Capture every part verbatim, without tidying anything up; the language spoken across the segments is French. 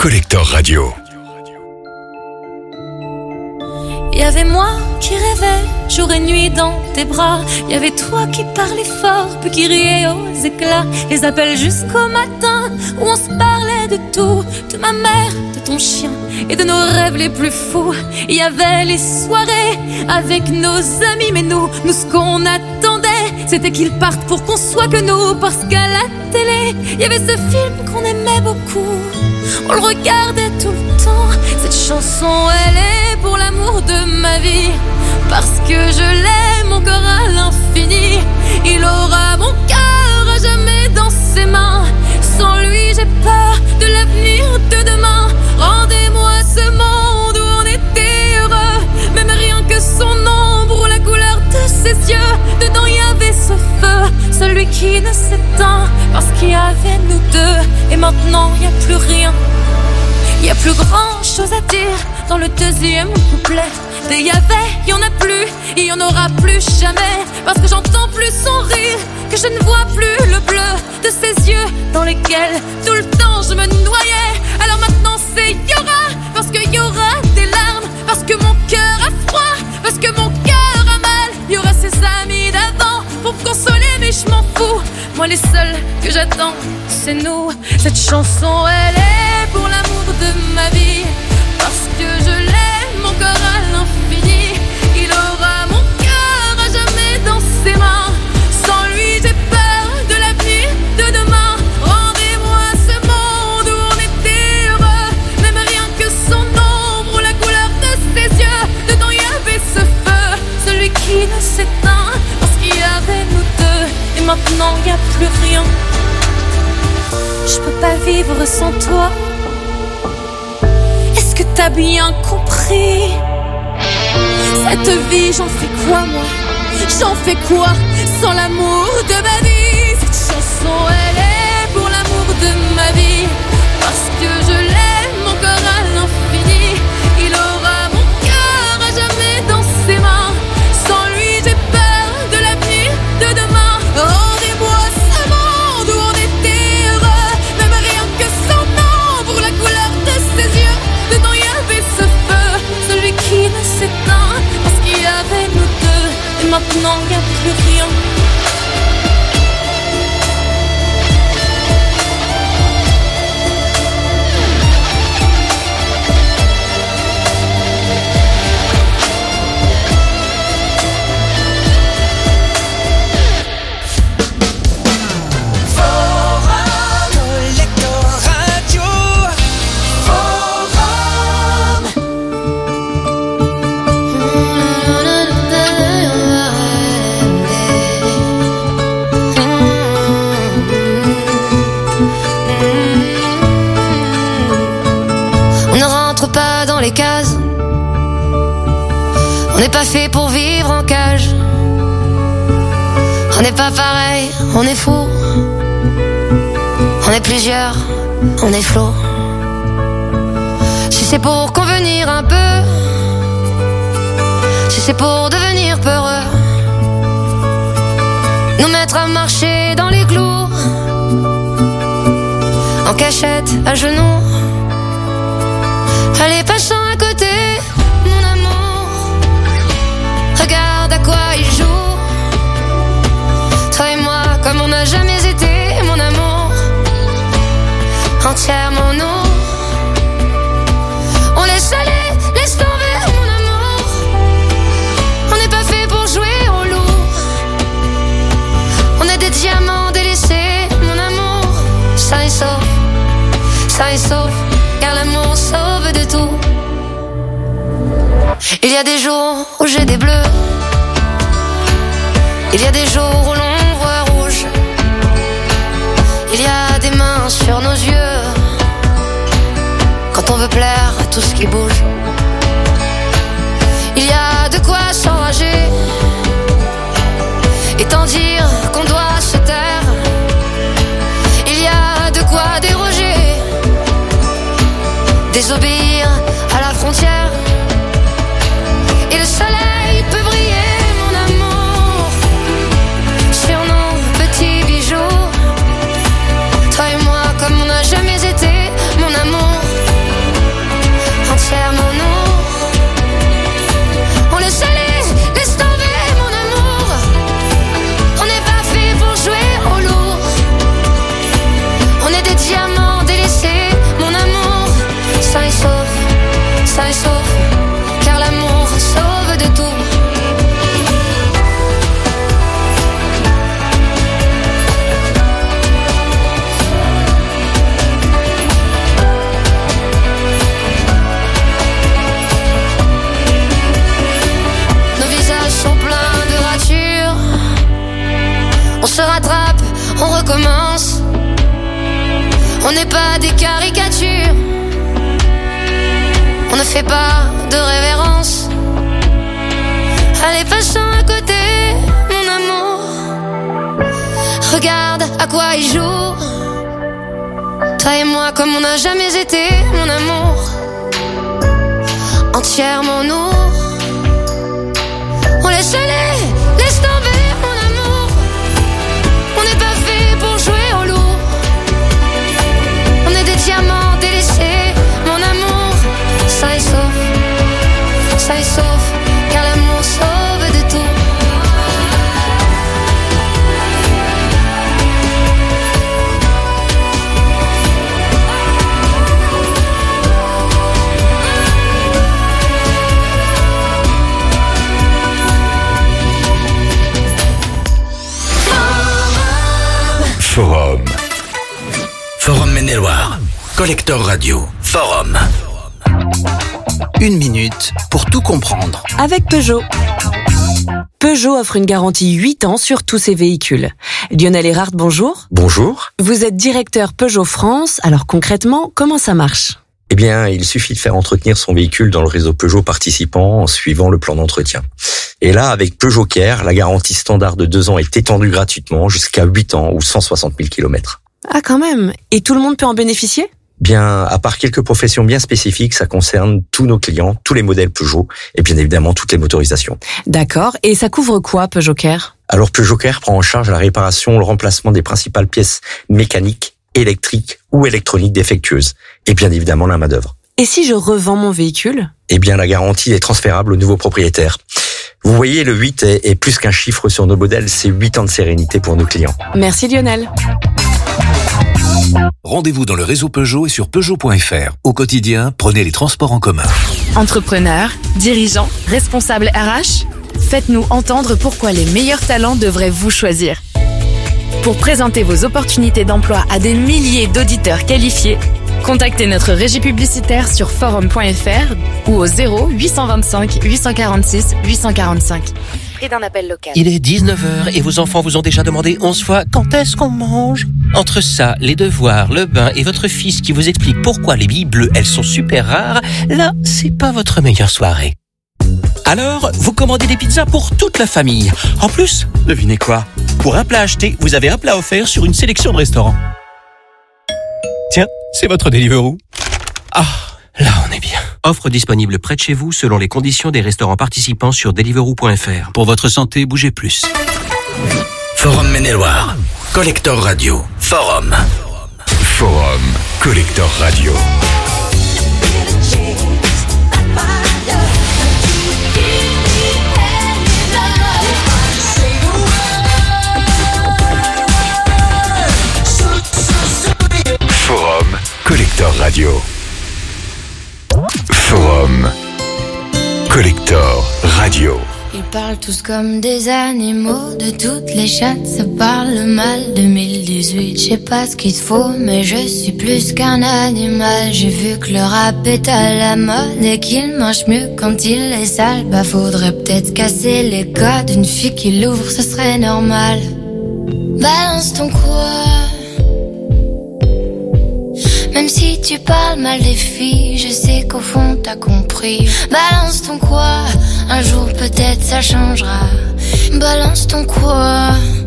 Collector Radio. Il y avait moi qui rêvais jour et nuit dans tes bras. Il y avait toi qui parlais fort puis qui riais aux éclats. Les appels jusqu'au matin où on se parlait de tout, de ma mère, de ton chien et de nos rêves les plus fous. Il y avait les soirées avec nos amis, mais nous, nous ce qu'on attendait, c'était qu'ils partent pour qu'on soit que nous. Parce qu'à la télé, il y avait ce film qu'on aimait beaucoup. On le regardait tout le temps. Cette chanson, elle est pour l'amour de ma vie. Parce que je l'aime encore à l'infini. Il aura mon cœur à jamais dans ses mains. Sans lui, j'ai peur de l'avenir de demain. Rendez-moi ce monde où on était heureux. Même rien que son ombre ou la couleur de ses yeux. Dedans, il y avait ce feu, celui qui ne s'éteint. Parce qu'il y avait nous deux. Et maintenant, il n'y a plus rien. Il y a plus grand chose à dire dans le deuxième couplet. Des y avait, il y en a plus, il y en aura plus jamais. Parce que j'entends plus son rire, que je ne vois plus le bleu de ses yeux dans lesquels tout le temps je me noyais. Alors maintenant c'est y aura, parce qu'il y aura des larmes. Parce que mon cœur a froid, parce que mon cœur a mal. Il y aura ses amis d'avant pour me consoler, mais je m'en fous. Moi les seuls que j'attends, c'est nous. Cette chanson elle est pour l'amour de ma vie. Parce que je l'aime encore à l'infini. Il aura mon cœur à jamais dans ses mains. Sans lui j'ai peur de l'avenir de demain. Rendez-moi ce monde où on était heureux. Même rien que son ombre ou la couleur de ses yeux. Dedans il y avait ce feu, celui qui ne s'éteint. Parce qu'il y avait nous deux. Et maintenant il n'y a plus rien. Je peux pas vivre sans toi. Est-ce que t'as bien compris? Cette vie, j'en fais quoi moi? J'en fais quoi sans l'amour de ma vie? Cette chanson, elle est pour l'amour de ma vie. Parce que je l'aime encore à l'infini. Il aura mon cœur à jamais dans ses mains. Sans lui, j'ai peur de l'avenir de demain. Rendez-moi ce monde où on était heureux. Même rien que son ombre ou la couleur de ses yeux. Dedans il y avait ce feu, celui qui ne s'éteint. Parce qu'il y avait nous deux. Et maintenant il n'y a plus rien. Les cases. On n'est pas fait pour vivre en cage. On n'est pas pareil, on est fou. On est plusieurs, on est flou. Si c'est pour convenir un peu, si c'est pour devenir peureux, nous mettre à marcher dans les clous, en cachette, à genoux. Allez, passons à côté, mon amour. Regarde à quoi il joue. Toi et moi, comme on n'a jamais été, mon amour. Entièrement nous. On laisse aller, laisse tomber, mon amour. On n'est pas fait pour jouer au loup. On est des diamants délaissés, mon amour. Ça est sauf, ça est sauf. Car l'amour sauve de tout. Il y a des jours où j'ai des bleus. Il y a des jours où l'on voit rouge. Il y a des mains sur nos yeux. Quand on veut plaire à tout ce qui bouge. Il y a de quoi s'enrager et tant dire qu'on doit se taire. Il y a de quoi déroger, désobéir à la frontière. Et le soleil peut briller, mon amour, sur nos petits bijoux. Toi et moi, comme on n'a jamais été, mon amour. recommence. On n'est pas des caricatures, on ne fait pas de révérence. Allez, passons à côté, mon amour. Regarde à quoi il joue. Toi et moi comme on n'a jamais été, mon amour. Entièrement nous. On laisse aller, laisse tomber, mon amour. On n'est pas fait pour jouer au loup. On est des diamants délaissés, mon amour. Ça est sauf, ça est sauf, car l'amour sauve de tout. Forum. Forum Maine-et-Loire. Collector Radio. Forum. Une minute pour tout comprendre. Avec Peugeot. Peugeot offre une garantie huit ans sur tous ses véhicules. Lionel Erhardt, bonjour. Bonjour. Vous êtes directeur Peugeot France. Alors concrètement, comment ça marche ? Eh bien, il suffit de faire entretenir son véhicule dans le réseau Peugeot participant en suivant le plan d'entretien. Et là, avec Peugeot Care, la garantie standard de deux ans est étendue gratuitement jusqu'à huit ans ou cent soixante mille kilomètres. Ah, quand même. Et tout le monde peut en bénéficier ? Bien, à part quelques professions bien spécifiques, ça concerne tous nos clients, tous les modèles Peugeot et bien évidemment toutes les motorisations. D'accord. Et ça couvre quoi, Peugeot Care ? Alors, Peugeot Care prend en charge la réparation, le remplacement des principales pièces mécaniques, électriques ou électroniques défectueuses et bien évidemment la main-d'œuvre. Et si je revends mon véhicule ? Eh bien, la garantie est transférable au nouveau propriétaire. Vous voyez, le huit est, est plus qu'un chiffre sur nos modèles, c'est huit ans de sérénité pour nos clients. Merci Lionel. Rendez-vous dans le réseau Peugeot et sur Peugeot point F R. Au quotidien, prenez les transports en commun. Entrepreneurs, dirigeants, responsables R H, faites-nous entendre pourquoi les meilleurs talents devraient vous choisir. Pour présenter vos opportunités d'emploi à des milliers d'auditeurs qualifiés, contactez notre régie publicitaire sur forum point F R ou au zéro huit cent vingt-cinq huit cent quarante-six huit cent quarante-cinq. Prix d'un appel local. Il est dix-neuf heures et vos enfants vous ont déjà demandé onze fois quand est-ce qu'on mange. Entre ça, les devoirs, le bain et votre fils qui vous explique pourquoi les billes bleues, elles sont super rares, là, c'est pas votre meilleure soirée. Alors, vous commandez des pizzas pour toute la famille. En plus, devinez quoi ? Pour un plat acheté, vous avez un plat offert sur une sélection de restaurants. Tiens, c'est votre Deliveroo. Ah, là on est bien. Offre disponible près de chez vous selon les conditions des restaurants participants sur deliveroo point F R. Pour votre santé, bougez plus. Forum Maine-et-Loire. Collector Radio. Forum. Forum. Collector Radio. Forum Collector Radio. Forum Collector Radio. Ils parlent tous comme des animaux, de toutes les chattes, ça parle mal. deux mille dix-huit, je sais pas ce qu'il te faut, mais je suis plus qu'un animal. J'ai vu que le rap est à la mode et qu'il mange mieux quand il est sale. Bah faudrait peut-être casser les codes, une fille qui l'ouvre, ce serait normal. Balance ton quoi. Même si tu parles mal des filles, je sais qu'au fond t'as compris. Balance ton quoi, un jour peut-être ça changera. Balance ton quoi.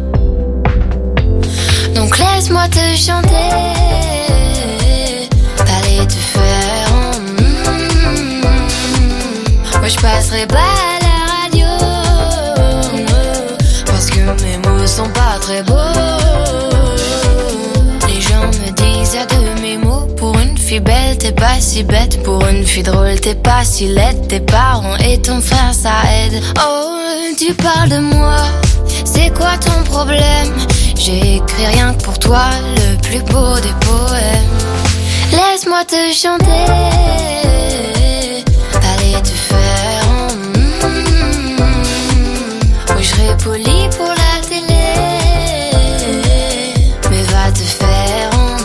Donc laisse-moi te chanter, aller te faire en mm, moi je passerai pas à la radio, parce que mes mots sont pas très beaux. Les gens me disent y'a de mes mots. Pour une fille belle, t'es pas si bête. Pour une fille drôle, t'es pas si laide. Tes parents et ton frère, ça aide. Oh, tu parles de moi, c'est quoi ton problème? J'ai écrit rien que pour toi, le plus beau des poèmes. Laisse-moi te chanter, aller te faire en mm, oui, je serai poli pour la télé, mais va te faire en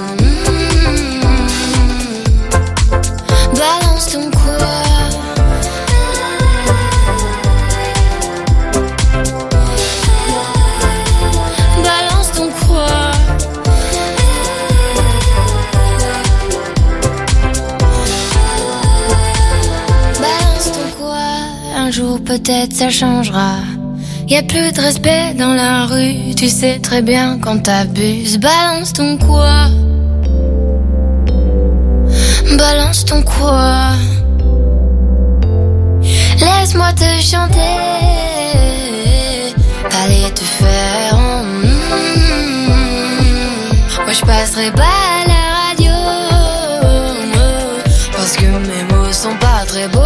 balance ton quoi. Balance ton quoi. un jour peut-être ça changera. Y a plus de respect dans la rue, tu sais très bien quand t'abuses. Balance ton quoi, balance ton quoi. Laisse-moi te chanter, allez te faire. Mm, moi je passerai pas à la radio, parce que mes mots sont pas très beaux.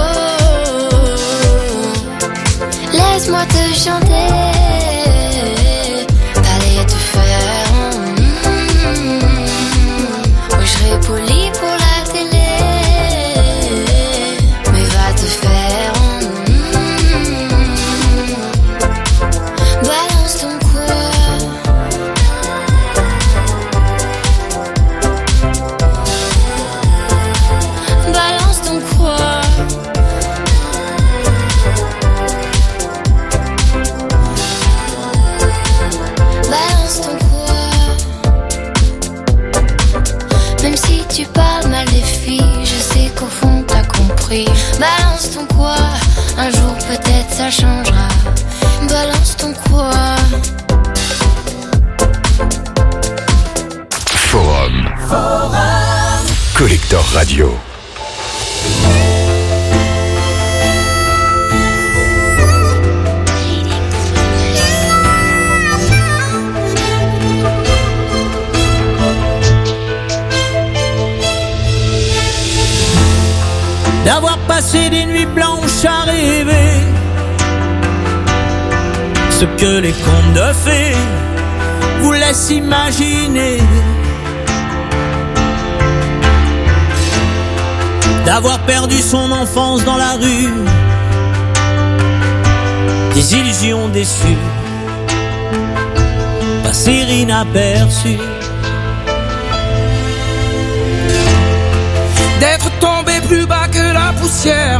Laisse-moi te chanter, allez te faire. Mm, moi je serai poli pour la télé, mais va te faire. Balance ton quoi, balance ton quoi. Balance ton quoi. Même si tu parles mal des filles, je sais qu'au fond t'as compris. Balance ton quoi, un jour peut-être ça changera. Balance ton quoi. Forum. Forum. Collector Radio. D'avoir passé des nuits blanches à rêver ce que les contes de fées vous laissent imaginer. D'avoir perdu son enfance dans la rue, des illusions déçues, passer inaperçues. D'être tombé plus bas que la poussière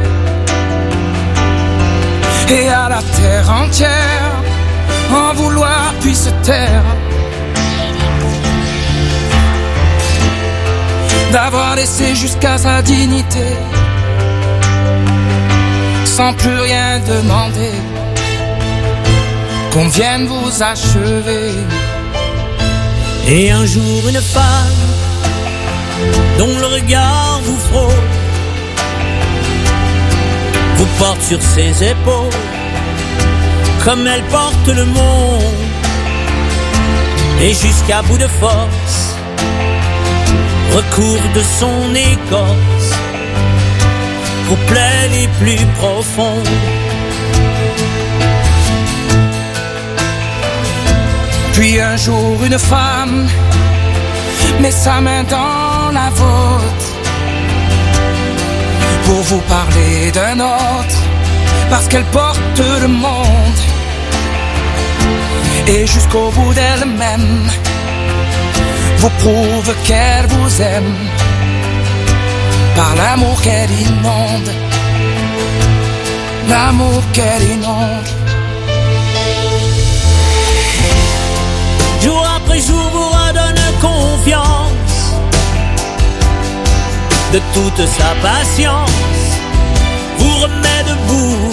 et à la terre entière en vouloir puis se taire. D'avoir laissé jusqu'à sa dignité sans plus rien demander, qu'on vienne vous achever. Et un jour une femme dont le regard vous frôle vous porte sur ses épaules comme elle porte le monde, et jusqu'à bout de force recourt de son écorce aux plaies les plus profondes. Puis un jour une femme met sa main dans la vôtre pour vous parler d'un autre, parce qu'elle porte le monde, et jusqu'au bout d'elle-même vous prouve qu'elle vous aime par l'amour qu'elle inonde, l'amour qu'elle inonde. Jour après jour vous redonne confiance de toute sa patience, vous remet debout.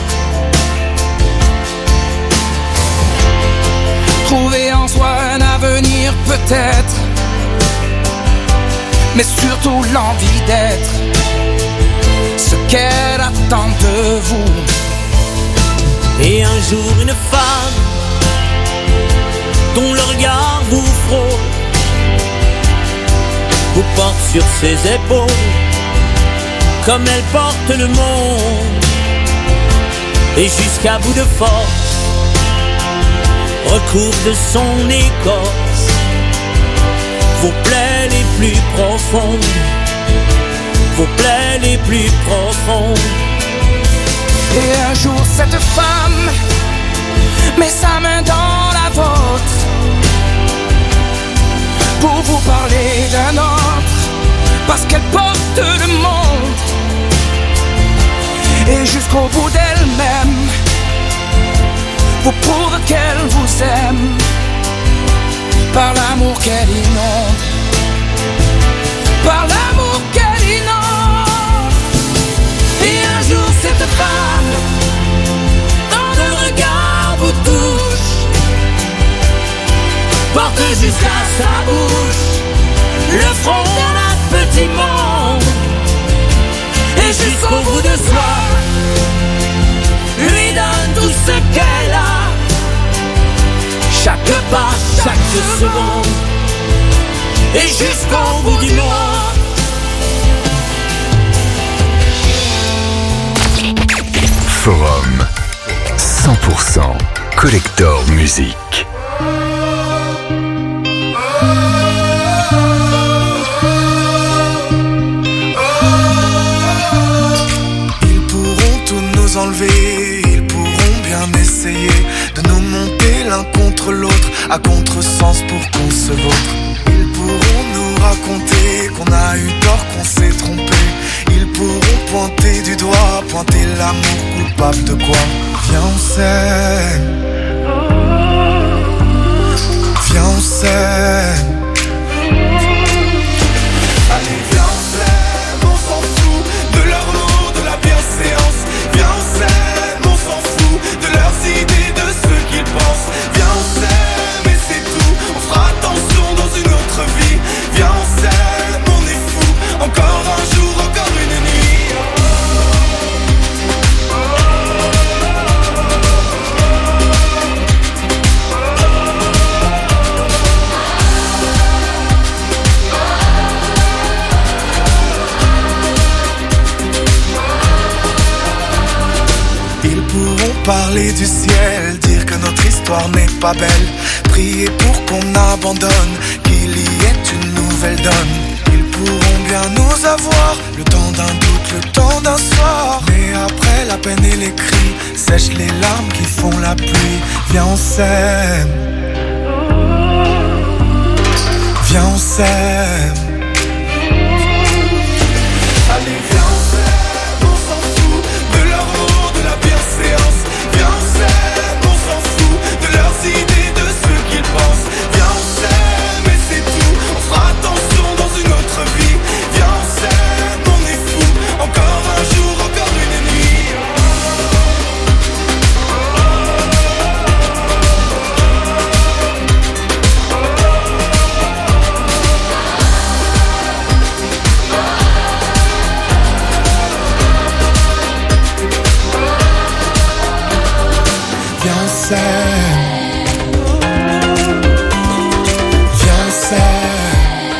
Trouver en soi un avenir peut-être, mais surtout l'envie d'être ce qu'elle attend de vous. Et un jour une femme dont le regard vous frôle vous porte sur ses épaules comme elle porte le monde, et jusqu'à bout de force recourt de son écorce vos plaies les plus profondes, vos plaies les plus profondes. Et un jour cette femme met sa main dans la vôtre pour vous parler d'un autre, parce qu'elle porte le monde, et jusqu'au bout d'elle-même vous prouve qu'elle vous aime par l'amour qu'elle inonde, par l'amour qu'elle inonde. Et un jour cette femme porte jusqu'à sa bouche le front d'un petit monde. Et jusqu'au bout de soi, lui donne tout ce qu'elle a. Chaque pas, chaque seconde, et jusqu'au bout du monde. Forum cent pour cent Collector Musique. Ils pourront tout nous enlever, ils pourront bien essayer de nous monter l'un contre l'autre à contresens pour qu'on se vautre. Ils pourront nous raconter qu'on a eu tort, qu'on s'est trompé. Ils pourront pointer du doigt, pointer l'amour coupable de quoi. Viens on s'aime, viens on s'aime. Allez viens on s'aime, on s'en fout de leurs mots, de la bienséance. Viens on s'aime, on s'en fout de leurs idées, de ce qu'ils pensent. Viens on s'aime et c'est tout, on fera attention dans une autre vie. Viens on s'aime, on est fou, encore un jour, encore une nuit. Ils pourront parler du ciel, dire que notre histoire n'est pas belle, prier pour qu'on abandonne, qu'il y ait une nouvelle donne. Ils pourront bien nous avoir, le temps d'un doute, le temps d'un soir. Mais après la peine et les cris, sèchent les larmes qui font la pluie. Viens on s'aime, viens on s'aime. Allez viens on s'aime, on s'en fout de leurs mots, de la bienséance. Viens on s'aime, on s'en fout de leurs idées, de ce qu'ils pensent. Viens on s'aime et c'est tout, on fera attention dans une autre vie. Viens on s'aime, on est fou, encore un jour, encore une nuit. Viens on s'aime, viens on s'aime.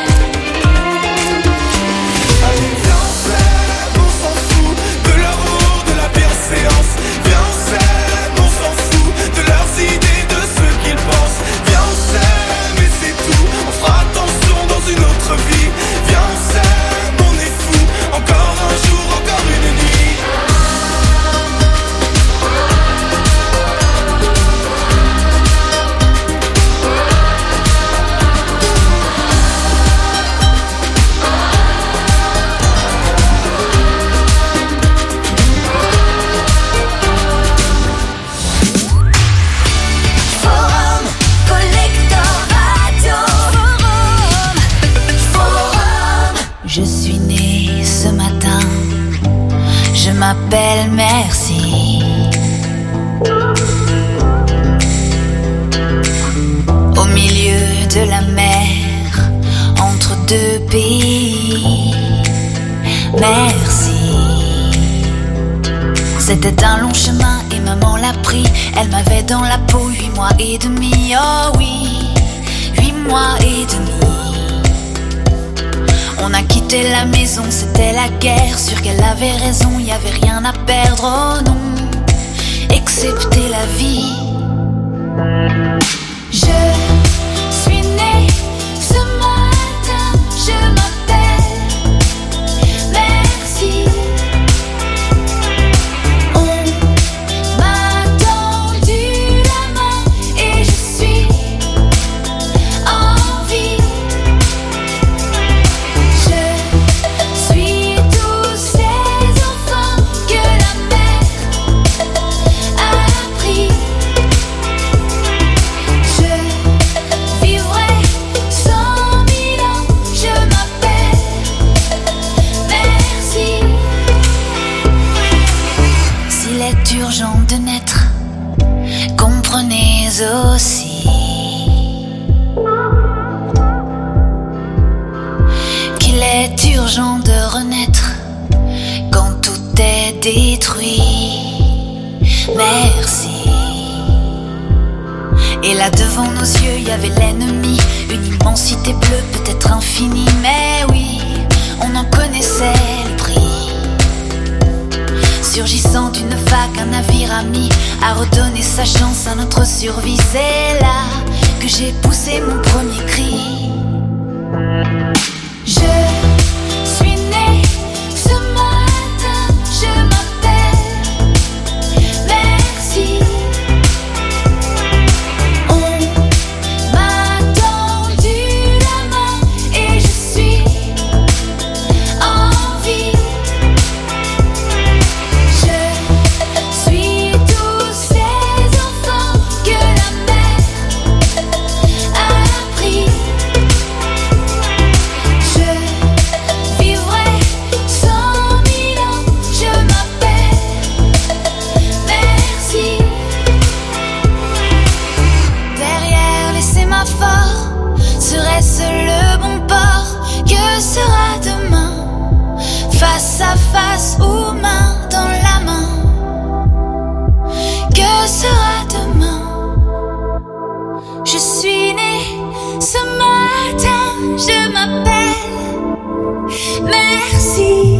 Allez viens on s'aime, on s'en fout de leurs mots, de la bienséance. Viens on s'aime, on s'en fout de leurs idées, de ce qu'ils pensent. Viens on s'aime et c'est tout, on fera attention dans une autre vie. Viens on s'aime, on est fou, encore un jour, encore une nuit. Forum, Collector Radio. Forum, Forum. Je suis née ce matin, je m'appelle Merci. Au milieu de la mer, entre deux pays. Merci. C'était un long chemin et maman l'a pris. Elle m'avait dans la peau huit mois et demi. Oh oui, huit mois et demi. On a quitté la maison, c'était la guerre. Sûr qu'elle avait raison, y avait rien à perdre. Oh non, excepté la vie. Je suis née ce matin, je m'appelle Merci. On m'a tendu la main et je suis en vie. Je suis tous ces enfants que la mer a pris. Je vivrai cent mille ans, je m'appelle Merci. S'il est urgent de naître, comprenez aussi urgent de renaître quand tout est détruit. Merci. Et là devant nos yeux, il y avait l'ennemi, une immensité bleue, peut-être infinie, mais oui, on en connaissait le prix. Surgissant d'une vague, un navire ami a redonné sa chance à notre survie. C'est là que j'ai poussé mon premier cri. Je suis née ce matin, je m'appelle Merci. On m'a tendu la main et je suis en vie. Je suis tous ces enfants que la mer a pris. Je vivrai cent mille ans, je m'appelle Merci. Derrière les sémaphores, serait-ce le bon port? Que sera demain? Face à face ou main dans la main? Que sera demain? Je suis née ce matin, je m'appelle Merci.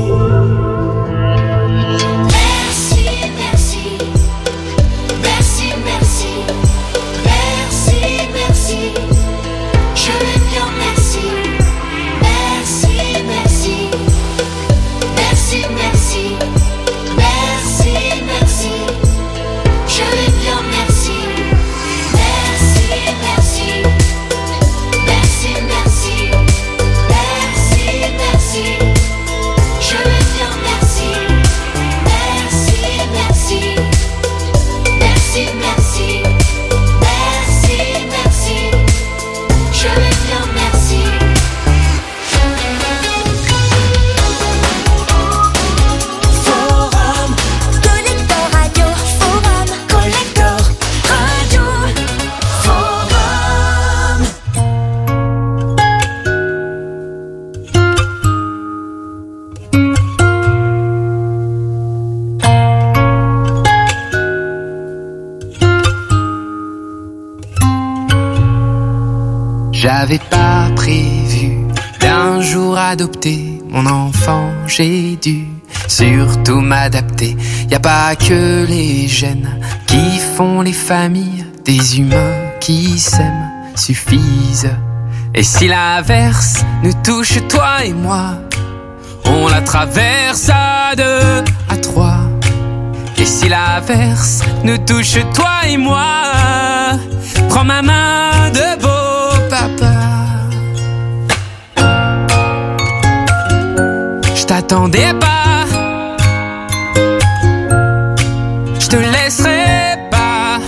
Merci, merci. Merci, merci. Merci, merci. Je vais bien, merci. Merci, merci. Merci, merci. Merci, merci. Je vais bien, merci. Merci, merci. Merci, merci. Merci, merci. Je vais bien, merci. Merci, merci. Merci, merci. Merci, merci. Je vais bien, merci. Forum Collector Radio. Forum Collector Radio. Forum. J'avais pas prévu d'un jour adopter mon enfant, j'ai dû surtout m'adapter. Y a pas que les gènes qui font les familles, des humains qui s'aiment suffisent. Et si l'averse nous touche, toi et moi, on la traverse à deux, à trois. Et si l'averse nous touche, toi et moi, prends ma main de beau papa. Je t'attendais pas, je te laisserai pas.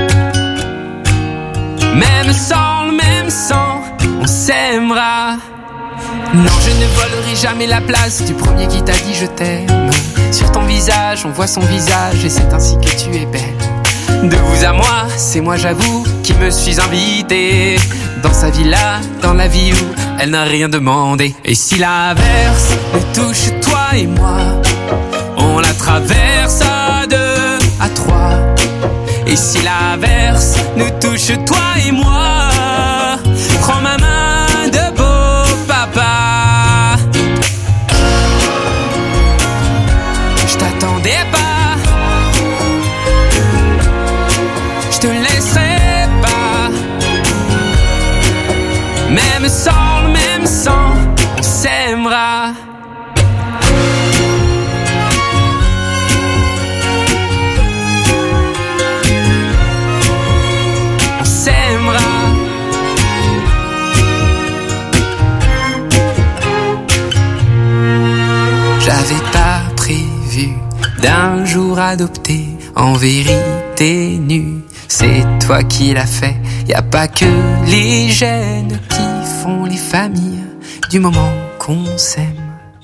Même sans le même sang, on s'aimera. Non, je ne volerai jamais la place du premier qui t'a dit je t'aime. Sur ton visage, on voit son visage et c'est ainsi que tu es belle. De vous à moi, c'est moi j'avoue qui me suis invité dans sa villa, dans la vie où elle n'a rien demandé. Et si l'averse nous touche, toi et moi, on la traverse à deux, à trois. Et si l'averse nous touche, toi et moi, prends ma main de beau papa. Je t'attendais pas, je te laisserai pas. Même sans le même sang, on s'aimera. On s'aimera. J'avais pas prévu d'un jour adopter en vérité nue. C'est toi qui l'as fait, y a pas que les gènes qui font les familles du moment qu'on s'aime.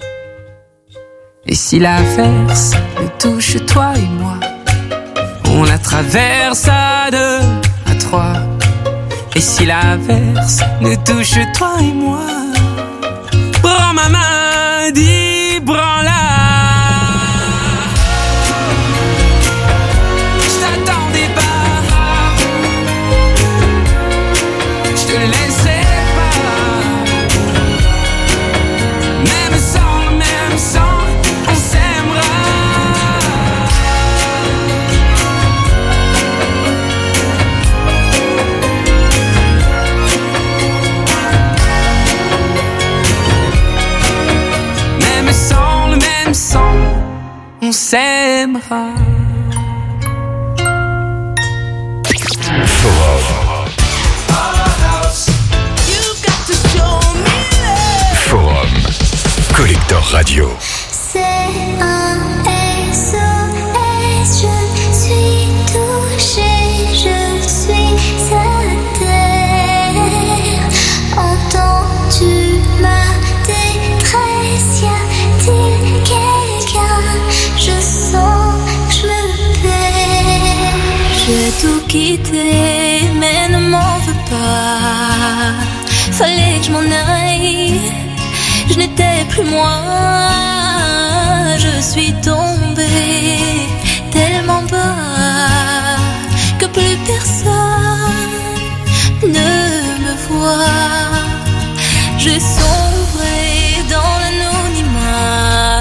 Et si l'averse nous touche, toi et moi, on la traverse à deux, à trois. Et si l'averse nous touche, toi et moi, prends ma main Forum. Forum. Collector Radio. C'est un S O S, je suis touchée, je suis à terre. Entends-tu ma détresse? Y a-t-il quelqu'un? Je sens que je me perds. J'ai tout quitté, mais ne m'en veux pas. Fallait que je m'en aille, je n'étais plus moi. Je suis tombée tellement bas que plus personne ne me voit. J'ai sombré dans l'anonymat,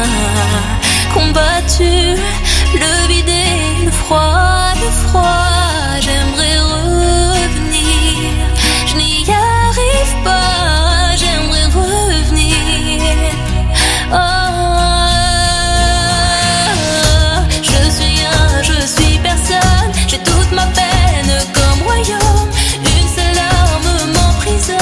combattu le vide et le froid, le froid. J'aimerais revenir, je n'y arrive pas. J'aimerais revenir. Oh, je suis un, je suis personne. J'ai toute ma peine comme royaume. Une seule arme m'emprisonne.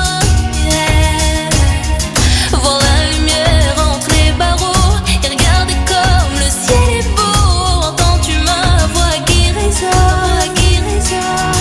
Yeah. Voir la lumière entre les barreaux et regarder comme le ciel est beau. Entends-tu ma voix qui résonne, qui résonne?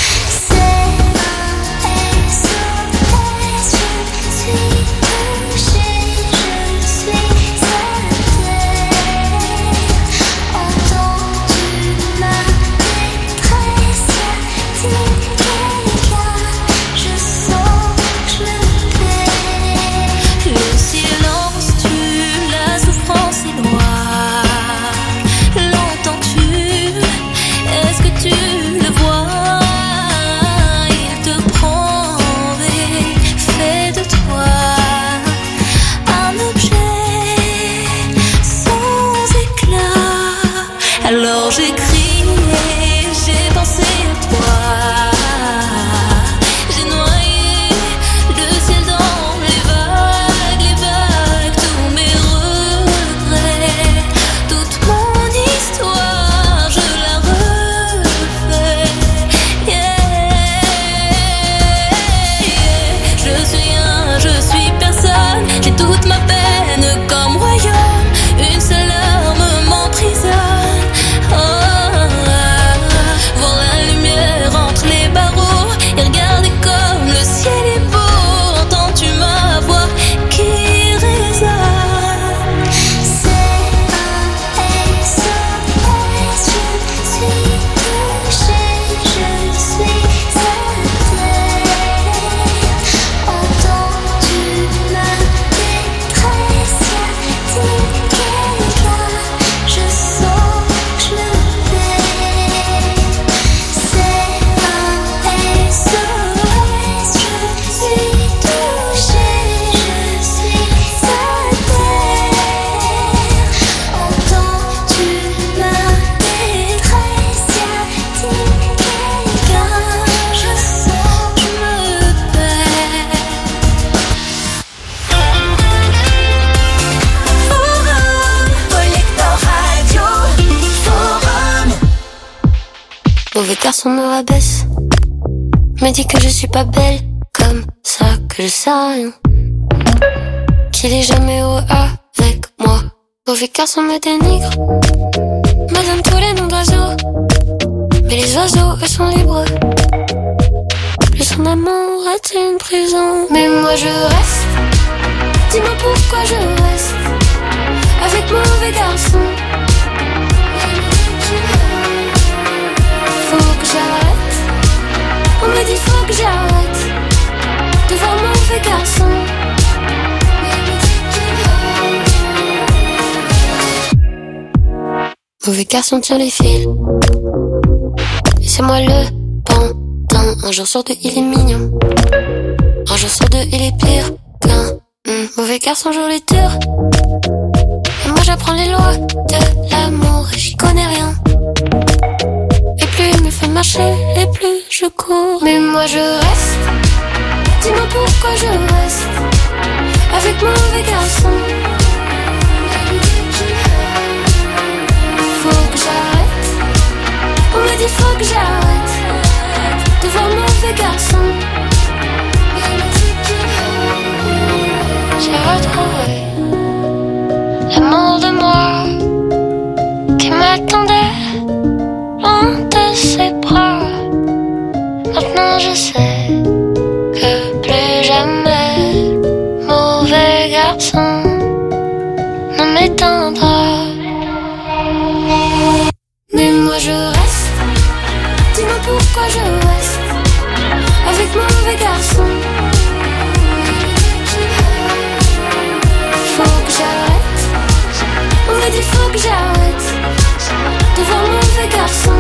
Alors j'ai crié, j'ai pensé à toi. J'ai noyé le ciel dans les vagues, les vagues, tous mes regrets, toute mon histoire, je la refais. Yeah, yeah. Je suis un, je suis personne, j'ai toute ma peine comme royaume. Une seule arme m'emprisonne. Mauvais garçon me rabaisse, me dit que je suis pas belle, comme ça que je sais rien, qu'il est jamais heureux avec moi. Mauvais garçon me dénigre, me donne tous les noms d'oiseaux, mais les oiseaux eux sont libres. Lui son amour est une prison, mais moi je reste. Dis-moi pourquoi je reste avec mauvais garçon. Faut que j'arrête, on me dit faut que j'arrête de voir mauvais garçon. Mauvais garçon tient les fils, et c'est moi le pantin. Un jour sur deux il est mignon, un jour sur deux il est pire qu'un mmh. Mauvais garçon joue les tours, et moi j'apprends les lois de l'amour et j'y connais rien. Et plus il me fait marcher, et plus je cours. Mais moi je reste, dis-moi pourquoi je reste avec mauvais garçon. Faut que j'arrête, on me dit faut que j'arrête pourquoi je reste avec mon mauvais garçon. Faut que j'arrête, on me dit faut que j'arrête de voir mon mauvais garçon.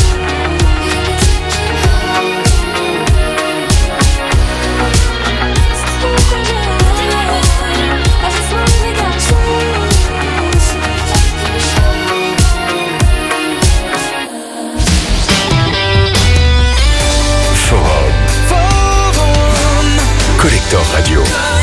Collector Radio.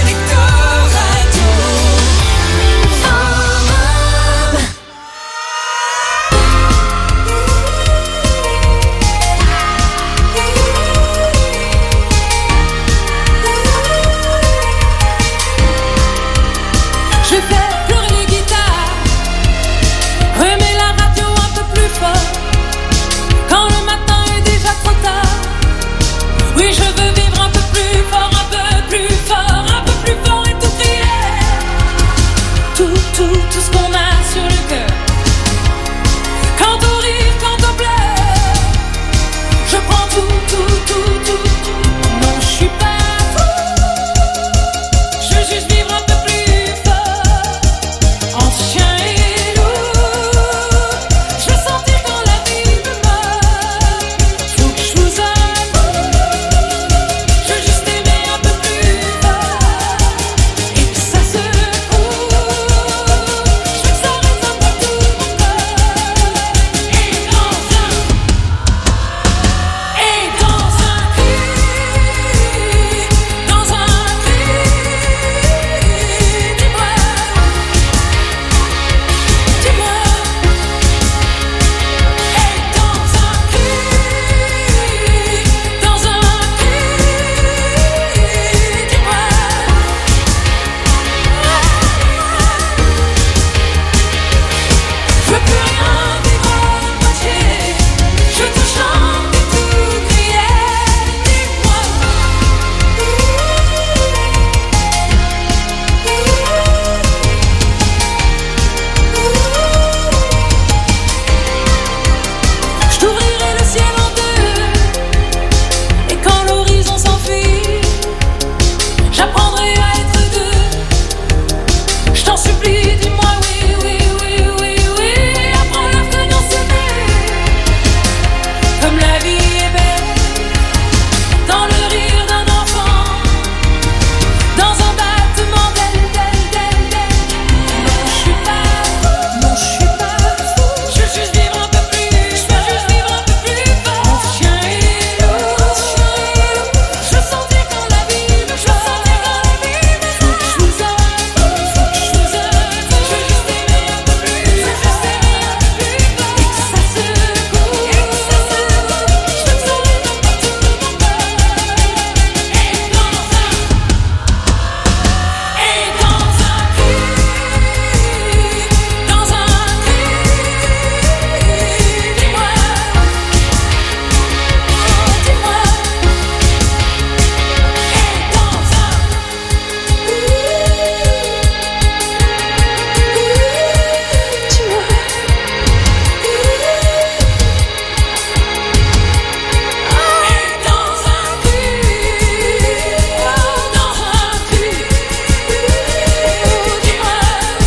Je fais pleurer les guitares, remets la radio un peu plus fort, quand le matin est déjà trop tard. Oui, je veux vivre un peu plus fort, un peu plus fort, un peu plus fort et tout crier. Tout, tout, tout ce qu'on a sur le cœur. Quand on rit, quand on pleure, je prends tout, tout, tout, tout, tout. Non, je suis pas fou, je veux juste vivre un peu plus fort, entre chien et loup. Je veux sentir quand la vie me mord. Faut que je vous avoue, je veux juste aimer un peu plus fort et que ça se coule. Je veux que ça résonne dans tout mon corps. Et dans un, et dans un cri, dans un cri, dis-moi, dis-moi. Et dans un cri, dans un cri, dis-moi. Je veux plus rien vivre à moitié, je veux tout chanter, tout crier, dis-moi. Je t'ouvrirai le ciel en deux, et quand l'horizon s'enfuit, j'apprendrai à être deux. Je t'en supplie, dis-moi oui, oui, oui, oui, oui. Apprends la feuille en s'aimer, comme la vie est belle, dans le rire d'un enfant, dans un battement d'ailes, d'ailes, d'ailes, d'ailes. Non, je suis pas fou, non, je suis pas fou. Je veux juste vivre un peu plus, je veux juste vivre un peu plus fort. Entre chien et loup, entre chien et loup. Je veux sentir quand la vie me je veux sentir quand la vie me faut que je vous avoue, faut que je vous avoue. Je veux juste aimer un peu plus, je veux juste aimer un peu plus fort et que ça se coule, et que ça se coule. Je veux que ça résonne dans tout mon corps. Et dans un, et dans un cri, dans un cri, dis-moi, dis-moi. Et dans un, dis-moi. Et dans un cri, dans un cri, dis-moi.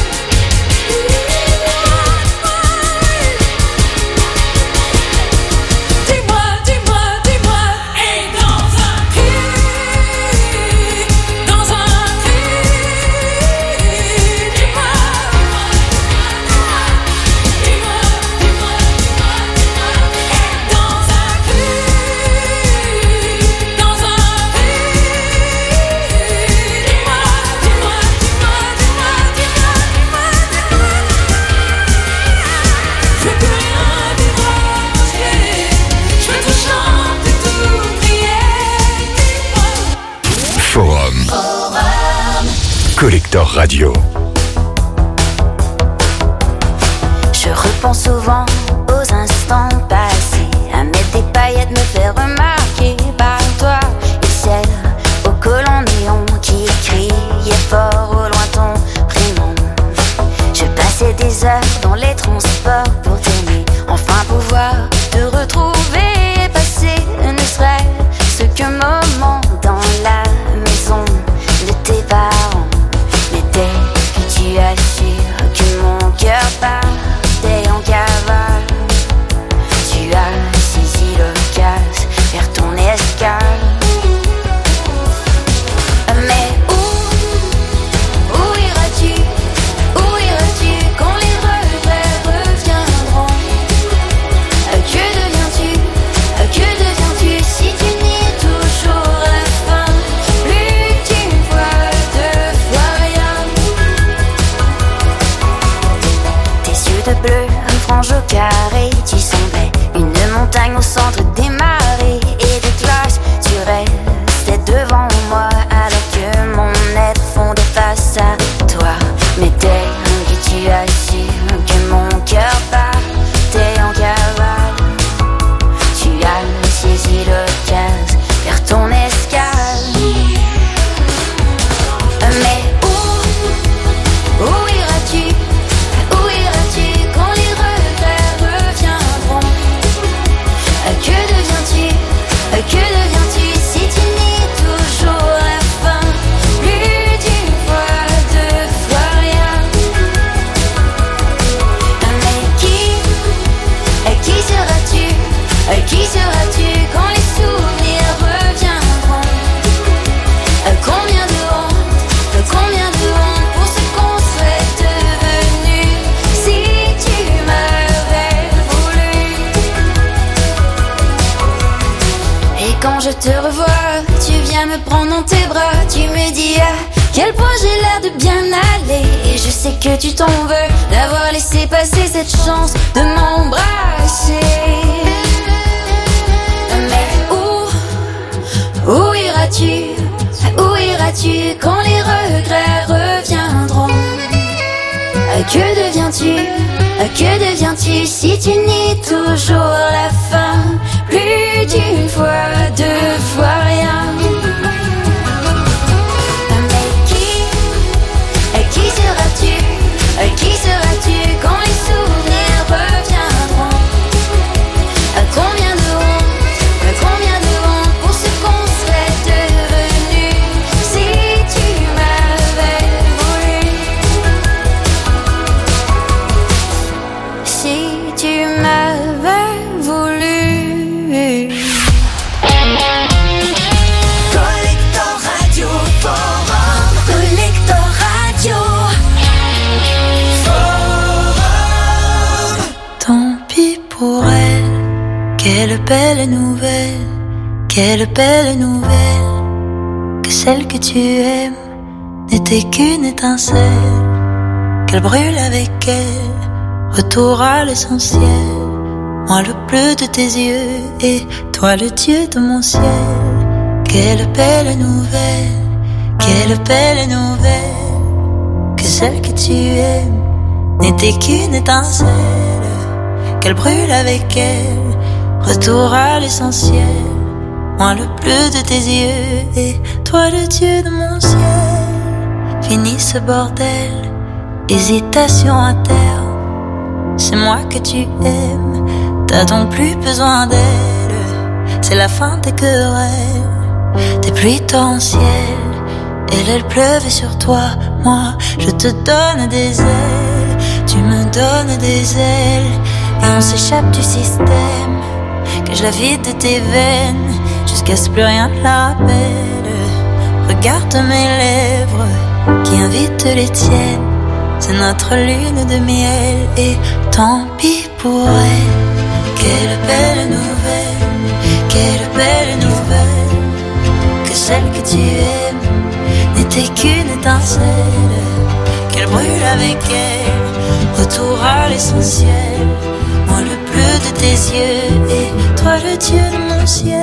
Dis-moi, dis-moi, dis-moi. Et dans un cri, dans un cri, dis-moi. Dis-moi, dis-moi, dis-moi, dis-moi. Et dans un cri, dans un cri, dis-moi, dis-moi, dis-moi, dis-moi, dis-moi, dis-moi, dis-moi. Je veux plus rien vivre à moitié, je veux tout chanter, tout crier, dis-moi. Forum. Collector Radio. Je repense souvent aux instants passés, à mettre des paillettes, me faire remarquer par toi. Et le ciel au collant néon qui criait fort au loin ton prénom. Je passais des heures dans les transports pour t'aimer, enfin pouvoir te retrouver, passer je te revois, tu viens me prendre dans tes bras. Tu me dis à quel point j'ai l'air de bien aller. Et je sais que tu t'en veux d'avoir laissé passer cette chance de m'embrasser. Mais où, où iras-tu, où iras-tu quand les regrets reviendront? Que deviens-tu, que deviens-tu si tu nies toujours la fin? Plus d'une fois, deux fois rien. Mais qui, qui seras-tu, qui seras-tu quand les souvenirs reviendront? Combien de honte, combien de honte pour ce qu'on serait devenu si tu m'avais voulu. Si tu m'avais voulu. Collector Radio Forum. Collector Radio Forum. Tant pis pour elle, quelle belle nouvelle, quelle belle nouvelle, que celle que tu aimes n'était qu'une étincelle, qu'elle brûle avec elle, retour à l'essentiel, moi le bleu de tes yeux et toi le Dieu de mon ciel. Quelle belle nouvelle, quelle belle nouvelle, que celle que tu aimes n'était qu'une étincelle, qu'elle brûle avec elle, retour à l'essentiel, moi le bleu de tes yeux et toi le Dieu de mon ciel. Fini ce bordel, hésitation à terre, c'est moi que tu aimes, t'as donc plus besoin d'elle, c'est la fin des querelles, des pluies torrentielles, elle, elle pleuvait sur toi, moi je te donne des ailes, tu me donnes des ailes, et on s'échappe du système, que je la vide de tes veines, jusqu'à ce que plus rien ne la rappelle. Regarde mes lèvres, qui invitent les tiennes, c'est notre lune de miel, et tant pis pour elle. Quelle belle nouvelle, quelle belle nouvelle, que celle que tu aimes n'était qu'une étincelle, qu'elle brûle avec elle, retour à l'essentiel, moi le bleu de tes yeux et toi le Dieu de mon ciel.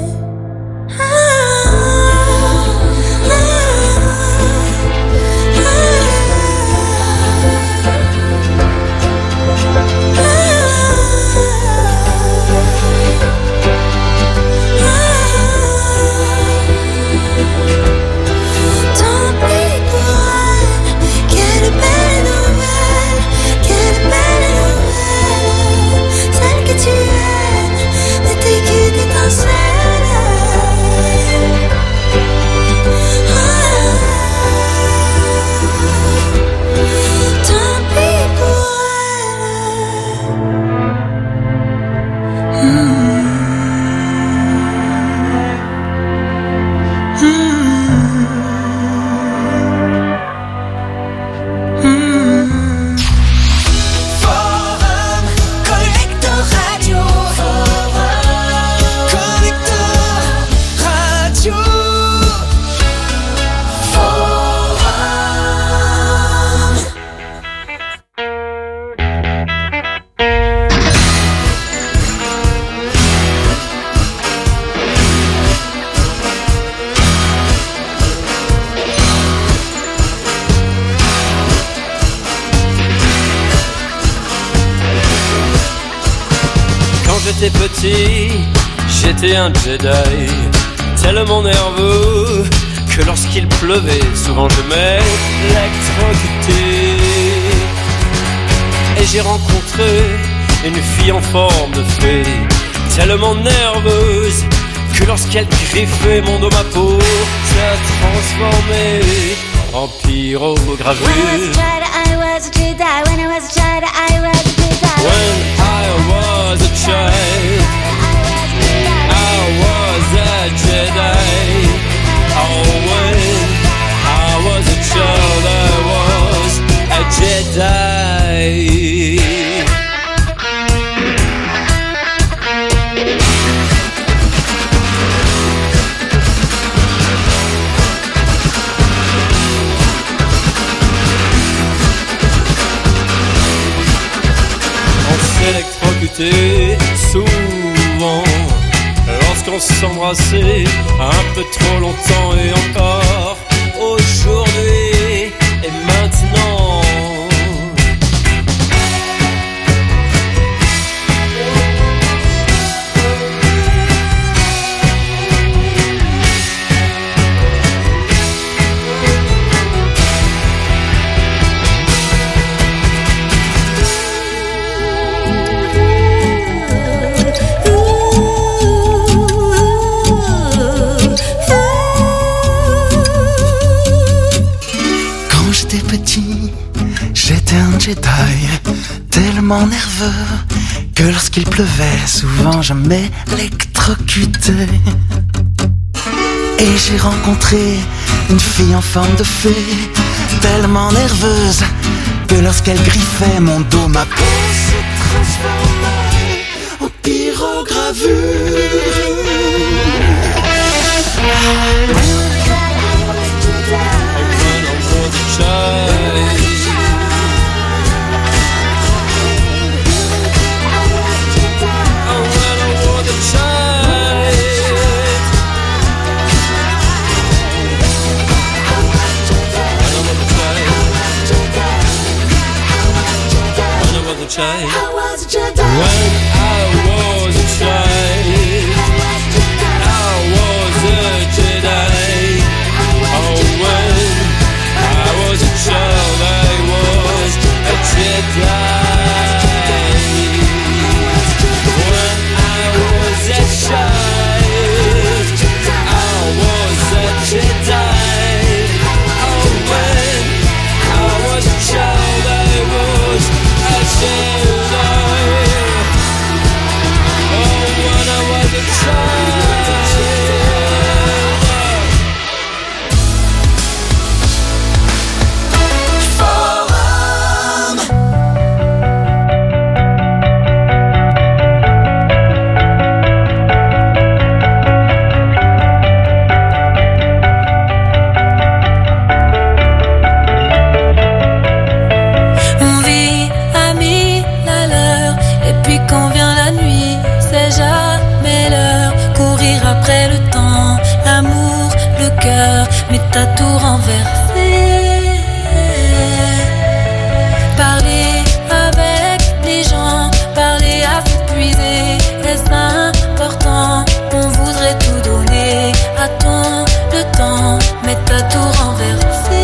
J'étais petit, j'étais un Jedi, tellement nerveux que lorsqu'il pleuvait, souvent je m'électrocutais. Et j'ai rencontré une fille en forme de fée, tellement nerveuse que lorsqu'elle griffait mon dos, ma peau s'est transformée en pyrogravure. When I was a Jedi, when I was a Jedi, I was a Jedi. When I was a child, I was a Jedi. Oh, when I was a child, I was a Jedi. souvent lorsqu'on s'embrassait un peu trop longtemps et encore aujourd'hui et maintenant. J'étais un Jedi, tellement nerveux que lorsqu'il pleuvait, souvent je m'électrocutais. Et j'ai rencontré une fille en forme de fée, tellement nerveuse que lorsqu'elle griffait mon dos, ma peau se transformait en pyrogravure. Child. I was a Jedi. When I was a child, I was a Jedi. Oh, when I was a child, I was a Jedi. When I was a child, I was a Jedi. Oh, when I was a child, I was a Jedi. Mais t'as tout renversé. Parler avec les gens, parler à s'épuiser, est-ce important? On voudrait tout donner à ton le temps, mais t'as tout renversé.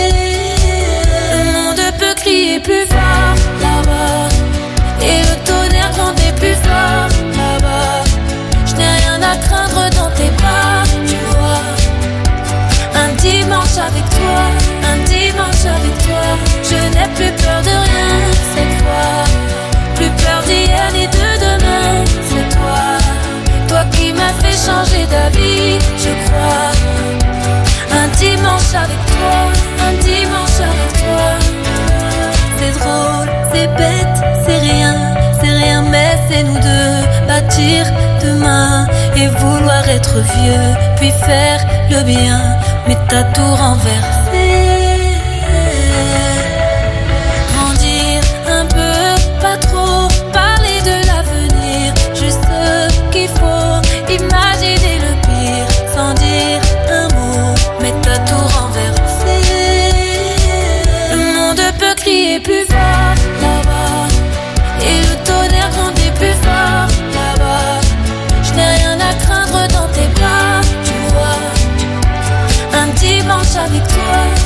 Le monde peut crier plus fort là-bas, et le tonnerre gronder plus fort là-bas. Je n'ai rien à craindre dans tes bras, tu vois. Un dimanche avec toi, un dimanche avec toi, je n'ai plus peur de rien cette fois. Plus peur d'hier ni de demain, c'est toi. Toi qui m'as fait changer d'avis, je crois. Un dimanche avec toi, un dimanche avec toi. C'est drôle, c'est bête, c'est rien, c'est rien, mais c'est nous deux. Bâtir demain et vouloir être vieux, puis faire le bien. Mais t'as tout renversé. Grandir un peu, pas trop, parler de l'avenir, juste ce qu'il faut, imaginer le pire, sans dire un mot, mais t'as tout renversé. Le monde peut crier plus fort là-bas, et le tonnerre gronder plus fort là-bas. Je n'ai rien à craindre dans tes bras, tu vois. Un dimanche avec toi,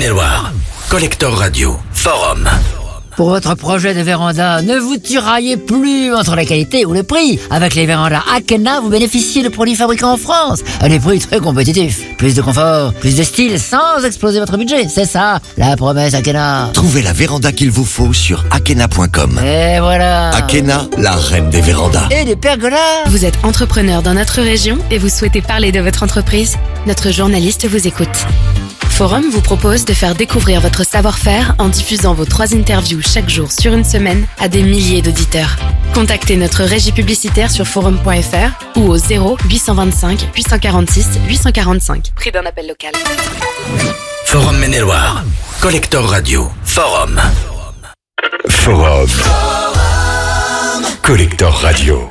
Maine-et-Loire. Collector Radio. Forum. Pour votre projet de véranda, ne vous tiraillez plus entre la qualité ou le prix. Avec les vérandas Akena, vous bénéficiez de produits fabriqués en France à des prix très compétitifs. Plus de confort, plus de style, sans exploser votre budget. C'est ça, la promesse Akena. Trouvez la véranda qu'il vous faut sur akena point com. Et voilà. Akena, la reine des vérandas. Et des pergolas. Vous êtes entrepreneur dans notre région et vous souhaitez parler de votre entreprise? Notre journaliste vous écoute. Forum vous propose de faire découvrir votre savoir-faire en diffusant vos trois interviews chaque jour sur une semaine à des milliers d'auditeurs. Contactez notre régie publicitaire sur forum point f r ou au zéro huit cent vingt-cinq huit cent quarante-six huit cent quarante-cinq. Prix d'un appel local. Forum Maine-et-Loire. Collector Radio. Forum. Forum. Collector Radio.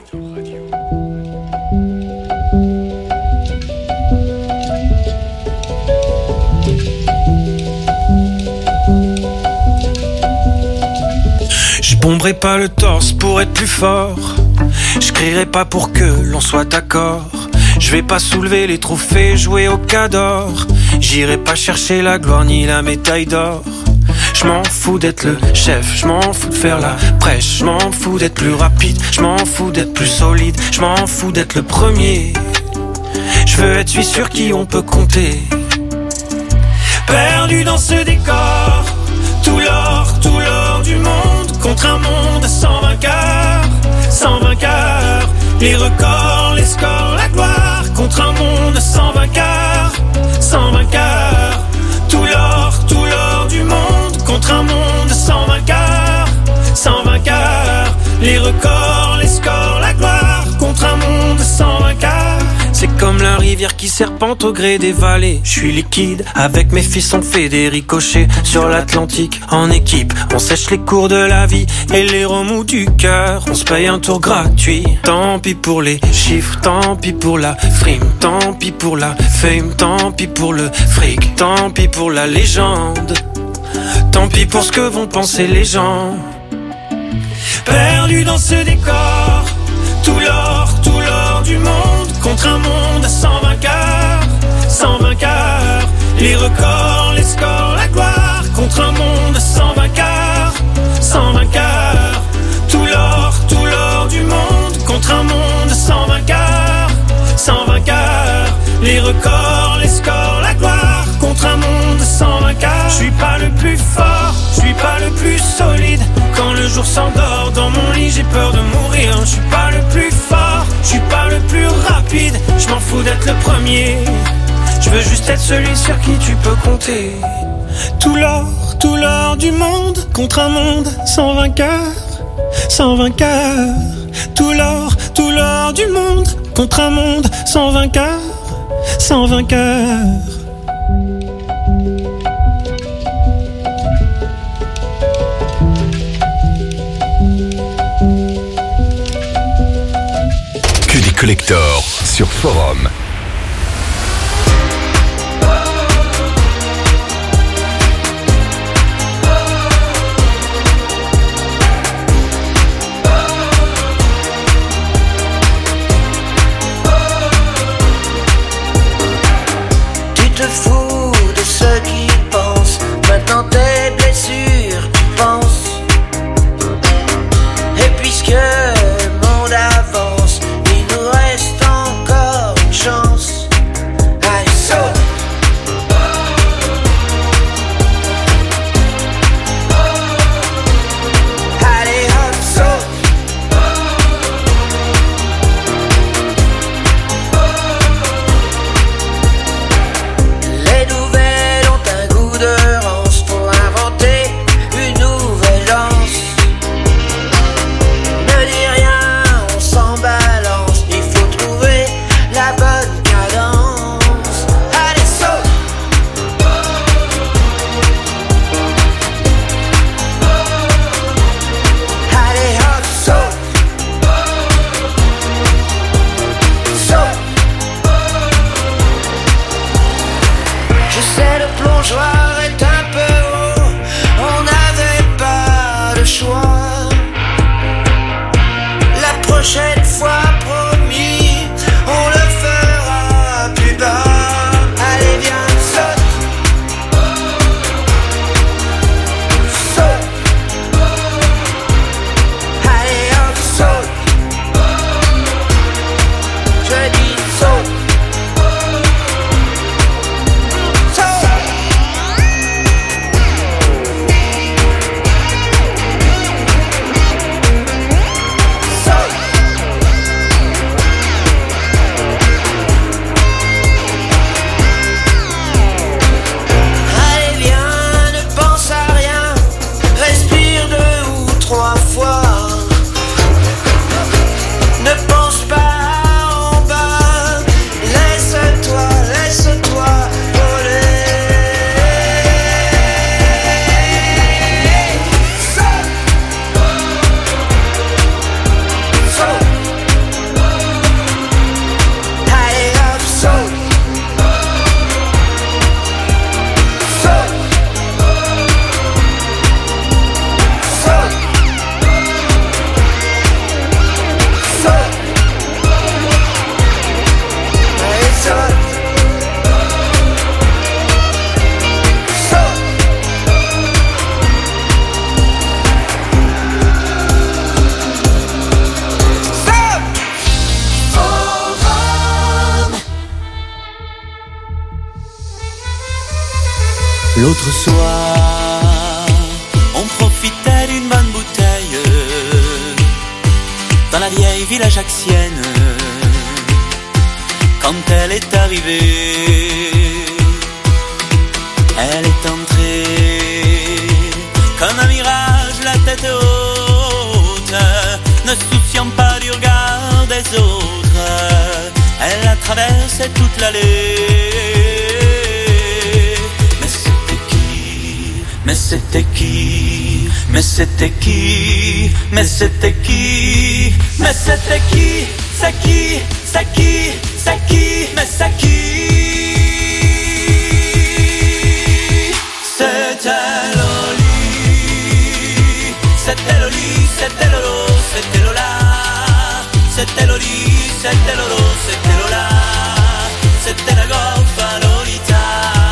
Je bomberai pas le torse pour être plus fort. Je crierai pas pour que l'on soit d'accord. Je vais pas soulever les trophées, jouer au cador. J'irai pas chercher la gloire ni la médaille d'or. Je m'en fous d'être le chef, je m'en fous de faire la prêche. Je m'en fous d'être plus rapide, je m'en fous d'être plus solide. Je m'en fous d'être le premier. Je veux être celui sur qui on peut compter. Perdu dans ce décor, tout l'or, tout l'or du monde, contre un monde sans vainqueur, sans vainqueur. Les records, les scores, la gloire, contre un monde sans vainqueur, sans vainqueur. Tout l'or, tout l'or du monde, contre un monde sans vainqueur, sans vainqueur. Les records, les scores, la gloire, contre un monde sans vainqueur. C'est comme la rivière qui serpente au gré des vallées. Je suis liquide, avec mes fils on fait des ricochets. Sur l'Atlantique, en équipe, on sèche les cours de la vie et les remous du cœur. On se paye un tour gratuit. Tant pis pour les chiffres, tant pis pour la frime, tant pis pour la fame, tant pis pour le fric, tant pis pour la légende, tant pis pour ce que vont penser les gens. Perdu dans ce décor, tout l'or, tout l'or du monde, contre un monde sans vainqueur, sans vainqueur. Les records, les scores, la gloire, contre un monde sans vainqueur, sans vainqueur. Tout l'or, tout l'or du monde, contre un monde sans vainqueur, sans vainqueur. Les records, les scores, la gloire, contre un monde sans vainqueur. Je suis pas le plus fort, je suis pas le plus solide. Quand le jour s'endort dans mon lit, j'ai peur de mourir. Je suis pas le plus fort, je suis pas le plus rapide. Je m'en fous d'être le premier, je veux juste être celui sur qui tu peux compter. Tout l'or, tout l'or du monde, contre un monde sans vainqueur, sans vainqueur. Tout l'or, tout l'or du monde, contre un monde sans vainqueur, sans vainqueur. Que des collectors sur Forum. Tu te fous de ceux qui pensent, maintenant tes blessures tu penses. Et puisque le monde avance, il nous reste encore une chance. L'autre soir, on profitait d'une bonne bouteille dans la vieille ville ajaxienne. Quand elle est arrivée, elle est entrée comme un mirage, la tête haute, ne souciant pas du regard des autres. Elle a traversé toute l'allée. Mais c'était qui? Mais c'était qui? Mais c'était qui? Mais c'était qui? C'est qui? C'est qui? C'est qui? Mais c'est qui? C'était Loli. C'était Loli, c'était Lolo, c'était Lola. C'était Loli, c'était Lolo, c'était Lola. C'était la golfa Lolita.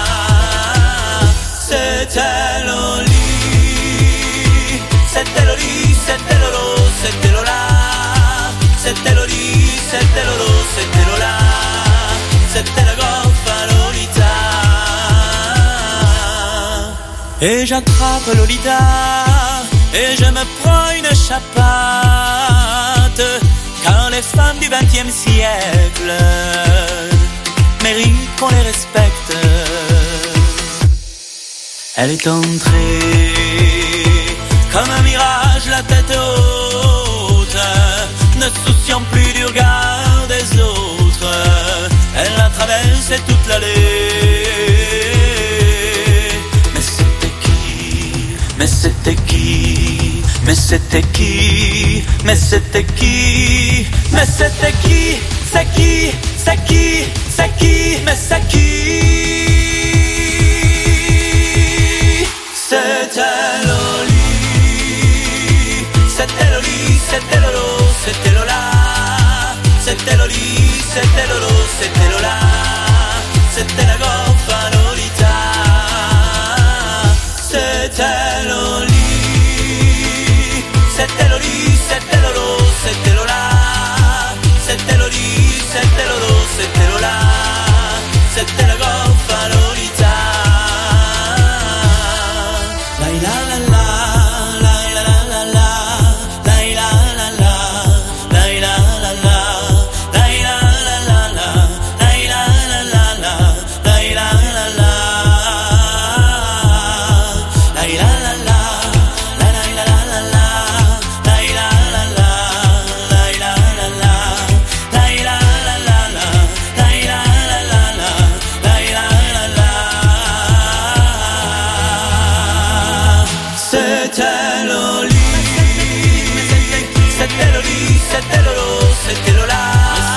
C'était Loli. C'était Loli, c'était Lolo, c'était Lola. C'était Loli, c'était Lolo, c'était Lola. C'était la golfa Lolita. Et j'attrape Lolita et je me prends une chapate. Car les femmes du vingtième siècle méritent qu'on les respecte. Elle est entrée comme un mirage, la tête haute, ne souciant plus du regard des autres. Elle a traversé toute l'allée. Mais c'était qui? Mais c'était qui? Mais c'était qui? Mais c'était qui? Mais c'était qui? C'est qui? C'est qui? C'est qui? Mais c'est qui? C'était Loli, c'était Loli, c'était Lolo, c'était Lola.